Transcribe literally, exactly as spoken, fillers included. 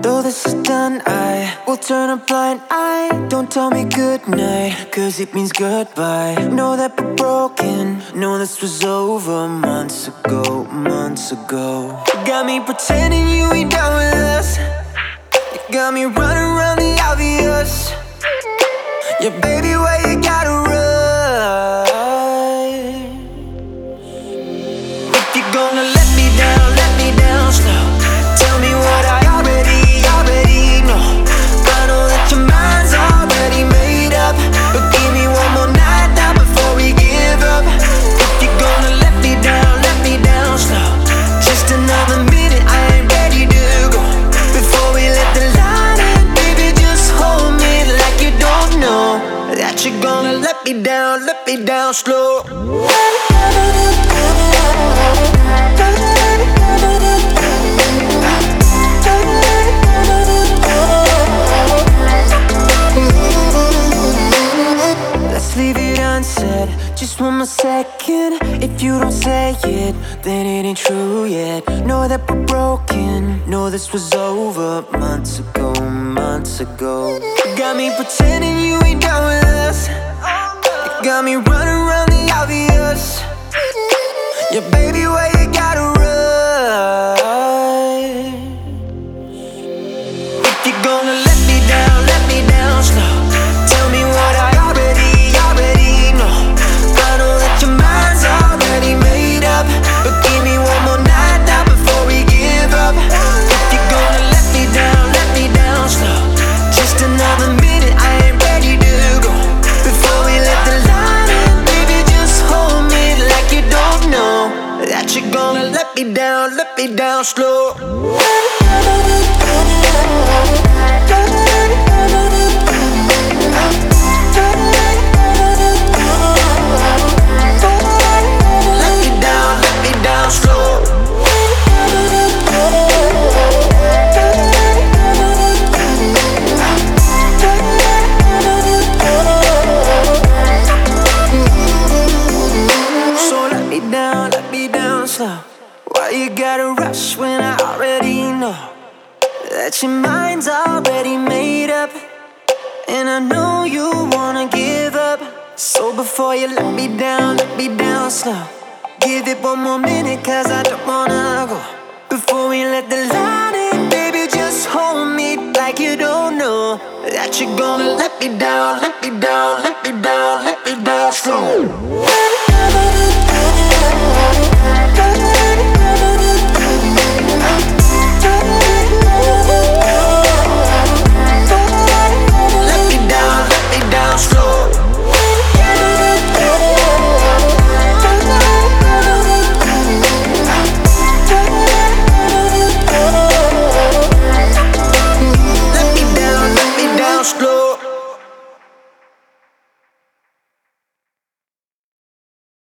Though this is done, I will turn a blind eye. Don't tell me goodnight, cause it means goodbye. Know that we're broken, know this was over months ago, months ago. You got me pretending you ain't down with us. You got me running around the obvious. Yeah, baby, why you gotta run? If you're gonna let me down, let me down slow. Tell me what I already, already know. I know that your mind's already made up, but give me one more night now before we give up. If you're gonna let me down, let me down slow. Just another minute, I ain't ready to go. Before we let the light in, baby, just hold me like you don't know that you're gonna let me down, let me down slow. Let's leave it unsaid, just one more second. If you don't say it, then it ain't true yet. Know that we're broken, know this was over months ago, months ago. You got me pretending you ain't down with us. You got me running around the obvious. Yeah, baby, why you gotta run? If you're gonna let me down, let me down slow. Tell me what I already, already know. I know that your mind's already made up, but give me one more night now before we give up. If you're gonna let me down, let me down slow. Just another minute, I ain't ready to go. Before we let the light in, baby, just hold me like you don't know that you're gonna let me down, let me down slow. Let me down, let me down slow. So let me down, let me down slow. Why you gotta rush when I already know that your mind's already made up? And I know you wanna give up. So before you let me down, let me down slow. Give it one more minute, cause I don't wanna go. Before we let the light in, baby, just hold me like you don't know that you're gonna let me down, let me down, let me down, let me down slow.